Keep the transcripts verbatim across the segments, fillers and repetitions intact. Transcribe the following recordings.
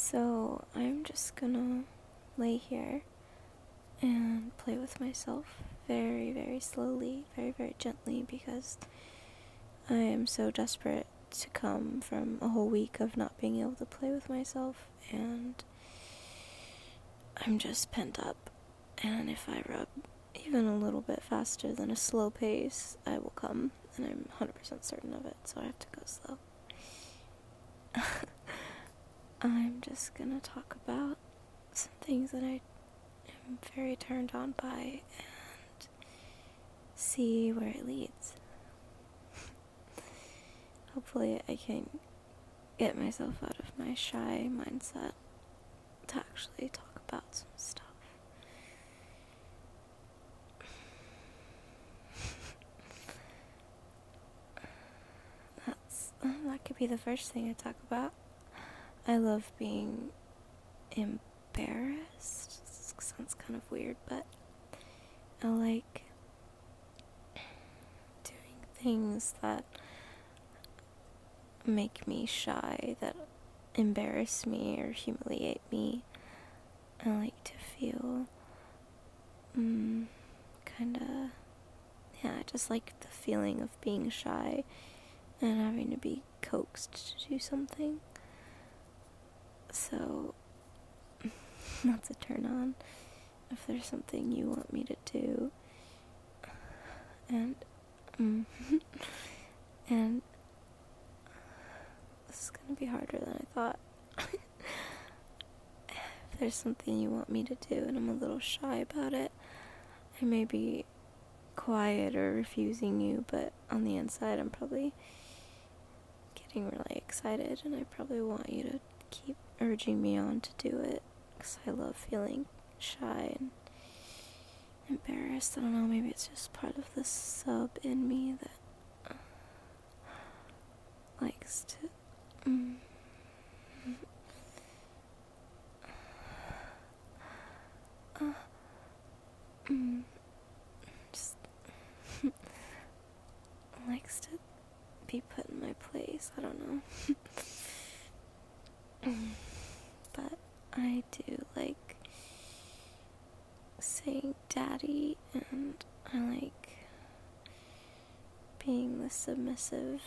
So I'm just gonna lay here and play with myself very, very slowly, very, very gently, because I am so desperate to come from a whole week of not being able to play with myself, and I'm just pent up. And if I rub even a little bit faster than a slow pace, I will come, and I'm one hundred percent certain of it, so I have to go slow. I'm just gonna talk about some things that I am very turned on by and see where it leads. Hopefully I can get myself out of my shy mindset to actually talk about some stuff. That's, that could be the first thing I talk about. I love being embarrassed. This sounds kind of weird, but I like doing things that make me shy, that embarrass me or humiliate me. I like to feel um, kind of, yeah, I just like the feeling of being shy and having to be coaxed to do something. So that's a turn on. If there's something you want me to do, and um, and this is gonna be harder than I thought. If there's something you want me to do and I'm a little shy about it, I may be quiet or refusing you, but on the inside I'm probably getting really excited, and I probably want you to keep urging me on to do it, because I love feeling shy and embarrassed. I don't know, maybe it's just part of the sub in me that uh, likes to mm, uh, mm, just likes to be put in my place. I don't know. But I do like saying daddy, and I like being the submissive.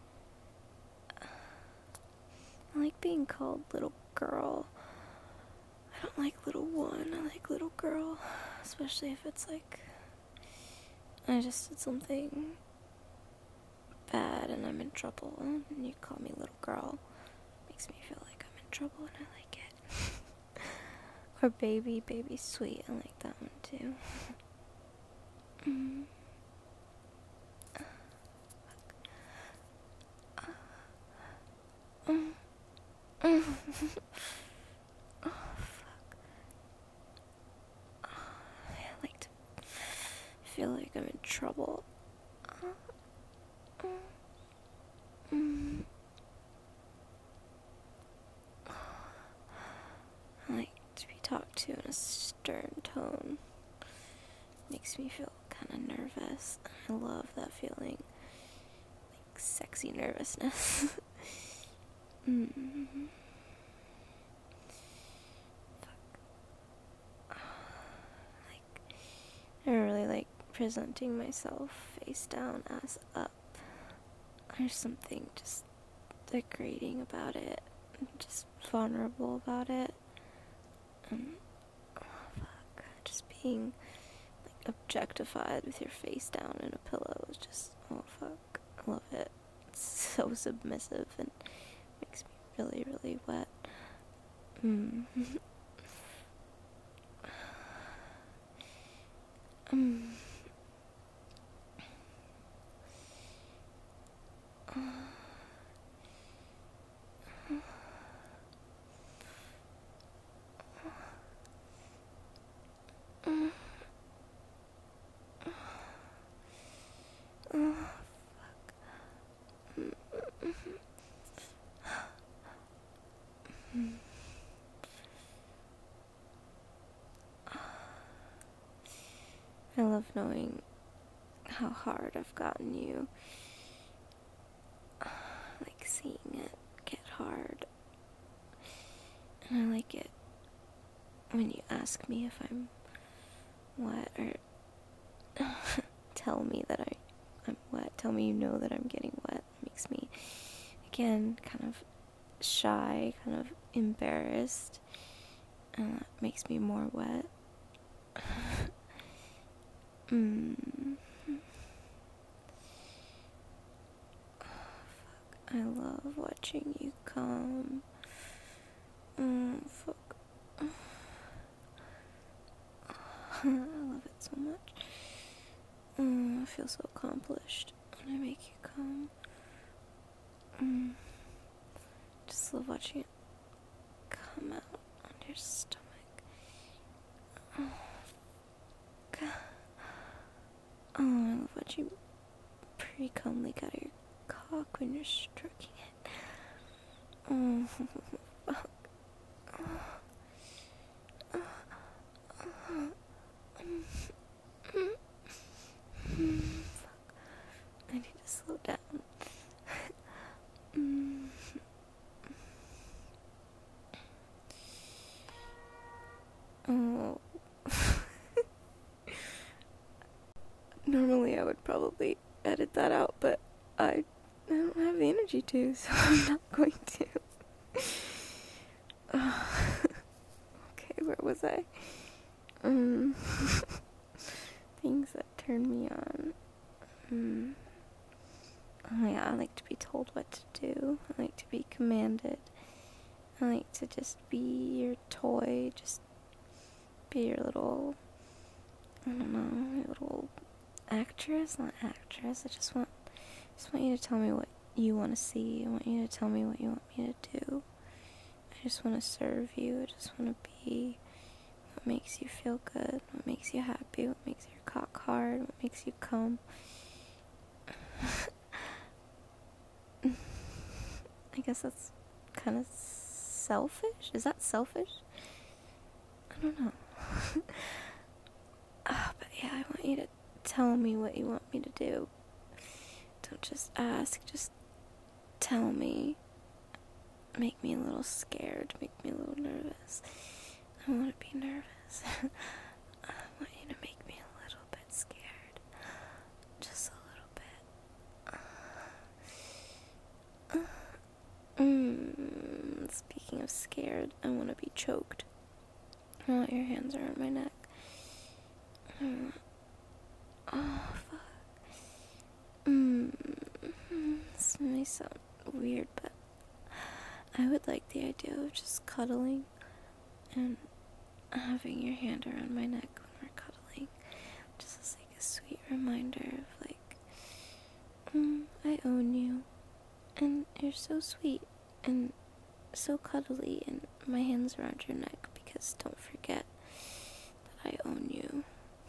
I like being called little girl. I don't like little one, I like little girl, especially if it's like I just did something bad and I'm in trouble, and you call me little girl. Makes me feel like I'm in trouble, and I like it. Or baby, baby sweet, I like that one too. mm. Mm. Mm. Oh, fuck. I like to feel like I'm in trouble. Mm. I like to be talked to in a stern tone. Makes me feel kind of nervous. I love that feeling. Like sexy nervousness. mm. Fuck. Like, I really like presenting myself face down, ass up. There's something just degrading about it, just vulnerable about it, and oh fuck, just being like objectified with your face down in a pillow is just, oh fuck, I love it. It's so submissive and makes me really, really wet. Mm. mm. Oh, fuck. Mm. I love knowing how hard I've gotten you. Like seeing it get hard. And I like it when you ask me if I'm wet, or tell me that I, I'm wet. Tell me you know that I'm getting wet. It makes me, again, kind of shy, kind of embarrassed. And that makes me more wet. mm. Oh, fuck. I love watching you come. Oh, fuck. I love it so much. Mm, I feel so accomplished when I make you come. Mm. Just love watching it come out on your stomach. Oh, God. Oh, I love watching pre-cum leak out of your cock when you're stroking it. Oh, fuck. I need to slow down. mm. Oh. Normally I would probably edit that out, but I, I don't have the energy to, so I'm not going to. Oh. Okay, where was I? Um, things that turn me on. Mm. Oh yeah, I like to be told what to do. I like to be commanded. I like to just be your toy, just be your little, I don't know, your little actress, not actress. I just want, just want you to tell me what you want to see. I want you to tell me what you want me to do. I just want to serve you. I just want to be what makes you feel good, what makes you happy, what makes your cock hard, what makes you come. I guess that's kind of selfish. Is that selfish? I don't know. Oh, but yeah, I want you to tell me what you want me to do. Don't just ask, just tell me. Make me a little scared, make me a little nervous. I want to be nervous. I want you to make me a little bit scared. Just a little bit. Mm, speaking of scared, I want to be choked. I want your hands around my neck. Mm. Oh, fuck. Mm. This may sound weird, but I would like the idea of just cuddling and having your hand around my neck when we're cuddling. Just as like a sweet reminder of like, mm, I own you. And you're so sweet and so cuddly, and my hand's around your neck because don't forget that I own you.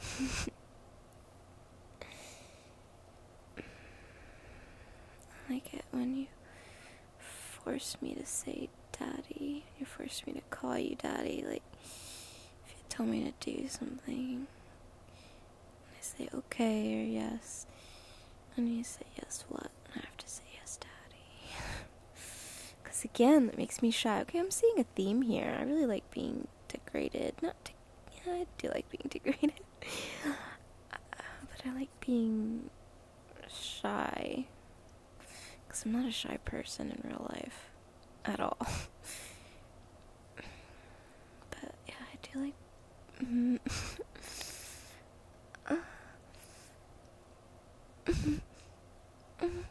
I like it when you force me to say daddy. You force me to call you daddy. Like, if you tell me to do something, I say okay or yes, and you say yes what, and I have to say yes daddy. Because again, that makes me shy. Okay, I'm seeing a theme here. I really like being degraded. Not de- yeah, I do like being degraded. uh, but I like being shy. Because I'm not a shy person in real life. At all. But yeah, I do like... Mm, uh, mm, mm,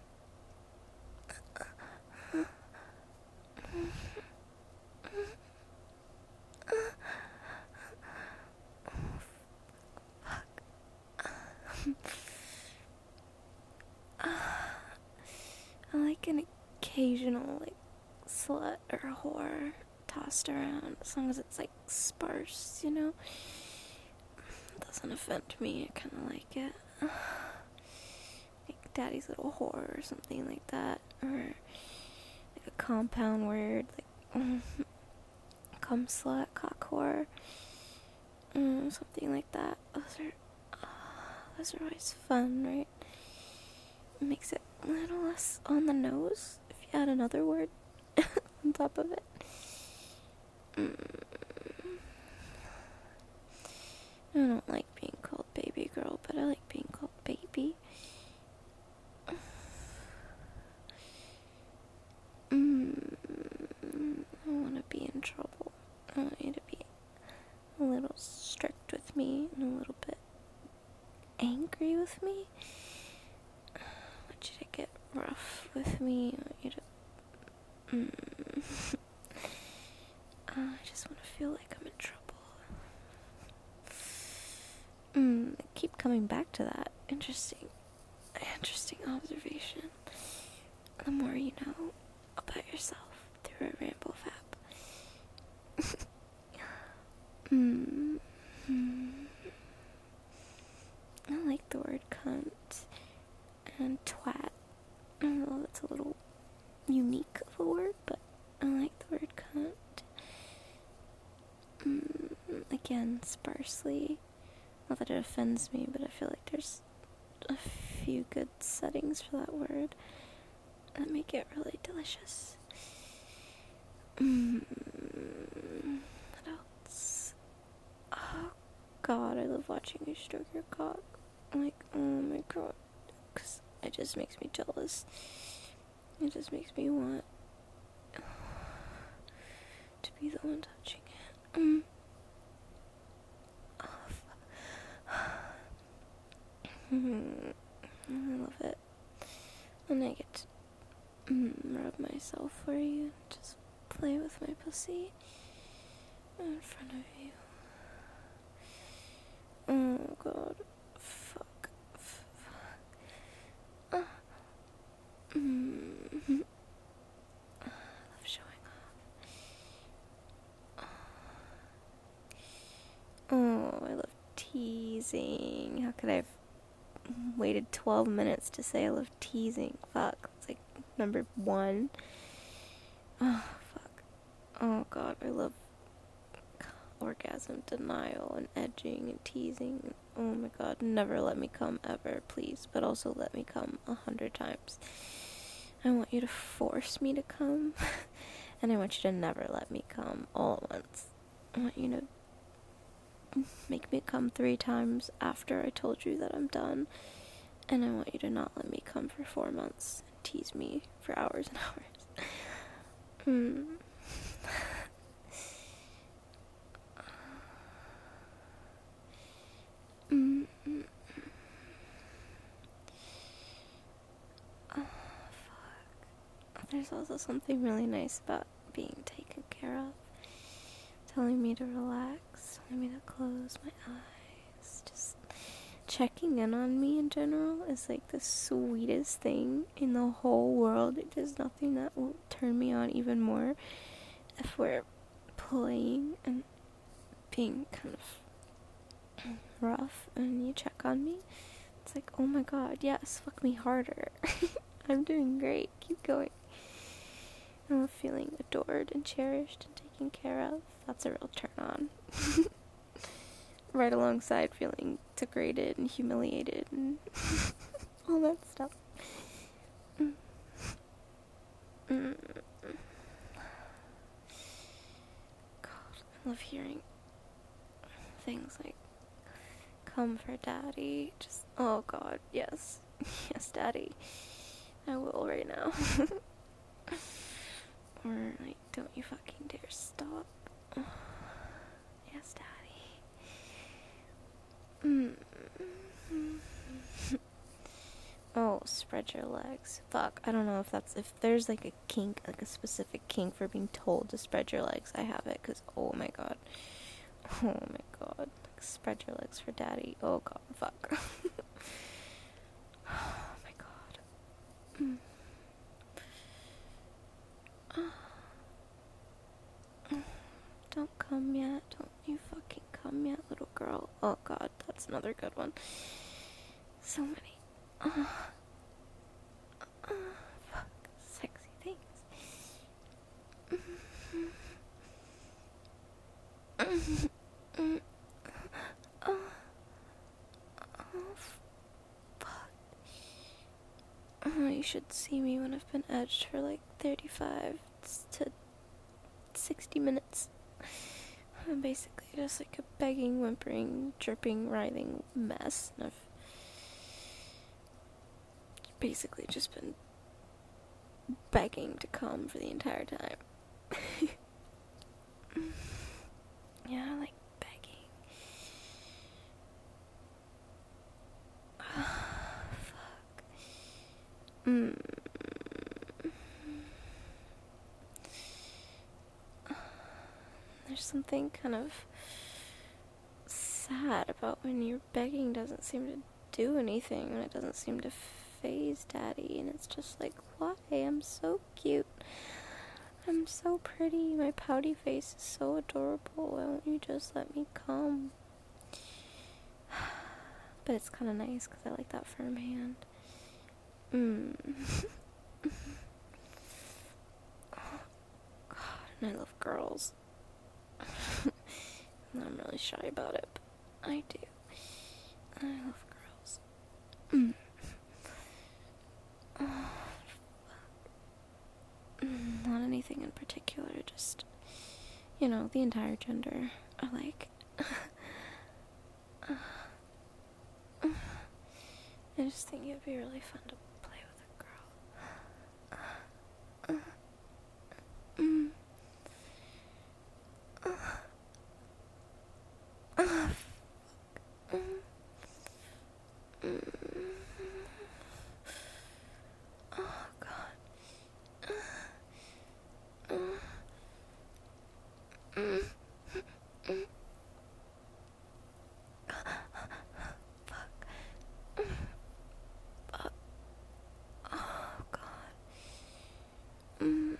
I like an occasional, like, slut or whore tossed around, as long as it's, like, sparse, you know? It doesn't offend me, I kind of like it. Like, daddy's little whore or something like that, or, like, a compound word, like, cum slut, cock whore, mm, something like that. Those are, uh, those are always fun, right? It makes it a little less on the nose if you add another word on top of it. Mm. I don't like being called baby girl, but I like being called baby. Mm. I want to be in trouble. I want you to be a little strict with me and a little bit angry with me. I want you to get rough with me. I want you to... Mm. I just want to feel like I'm in trouble. Mm, I keep coming back to that. Interesting. Interesting observation. The more you know about yourself through a rainbow fap. mm. Mm. I like the word cunt and twat. I don't know, that's a little unique of a word, but I like the word cunt. Mm, again, sparsely. Not that it offends me, but I feel like there's a few good settings for that word that make it really delicious. Mm, what else? Oh god, I love watching you stroke your cock. Like, oh my god. Because it just makes me jealous. It just makes me want to be the one touching it. Mm. Mm, I love it. And I get to mm, rub myself for you, just play with my pussy in front of you. Oh god, fuck, fuck. Uh, mm, I love showing off. Oh, I love teasing. How could I have waited twelve minutes to say I love teasing? Fuck, it's like number one. Oh, fuck. Oh god, I love orgasm denial and edging and teasing. Oh my god, never let me come ever, please. But also let me come a hundred times. I want you to force me to come. And I want you to never let me come all at once. I want you to make me come three times after I told you that I'm done. And I want you to not let me come for four months and tease me for hours and hours. Hmm. Mm. Oh, fuck. There's also something really nice about being taken care of. Telling me to relax, telling me to close my eyes, just checking in on me in general is like the sweetest thing in the whole world. There's nothing that will turn me on even more if we're playing and being kind of rough and you check on me. It's like, oh my god, yes, fuck me harder. I'm doing great, keep going. I'm feeling adored and cherished and taken care of. That's a real turn on. Right alongside feeling degraded and humiliated and all that stuff. Mm. Mm. God, I love hearing things like, come for daddy. Just, oh god, yes. Yes, daddy. I will right now. Or, like, don't you fucking dare stop. Yes, daddy. Mm. Oh, spread your legs. Fuck, I don't know if that's, if there's like a kink, like a specific kink for being told to spread your legs, I have it, because, oh my god. Oh my god. Like, spread your legs for daddy. Oh god, fuck. Oh my god. Mm. Don't come yet. Don't you fucking come yet, little girl. Oh god, that's another good one. So many. Uh, uh, fuck. Sexy things. Oh, fuck. Oh, you should see me when I've been edged for like thirty-five to sixty minutes. I'm basically just like a begging, whimpering, dripping, writhing mess. And I've basically just been begging to come for the entire time. Yeah, like begging. Fuck. Mm. There's something kind of sad about when your begging doesn't seem to do anything, when it doesn't seem to phase Daddy, and it's just like, why? I'm so cute. I'm so pretty. My pouty face is so adorable. Why won't you just let me come? But it's kind of nice because I like that firm hand. Mm. Oh, God, and I love girls. I'm really shy about it, but I do. I love girls. Mm. Oh, fuck. Not anything in particular, just, you know, the entire gender. I like. I just think it'd be really fun to play with a girl. Mm. Oh, God. Fuck. Fuck. Oh, God. Mm.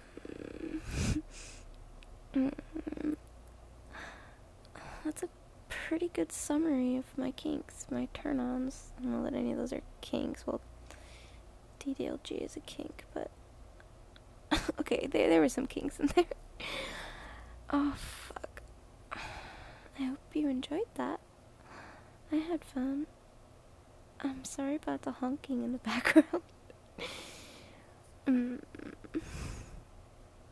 Mm. That's a pretty good summary of my kinks, my turn-ons. I don't know that any of those are kinks. Well, D D L G is a kink, but okay, there there were some kinks in there. Oh, fuck. I hope you enjoyed that. I had fun. I'm sorry about the honking in the background. mm.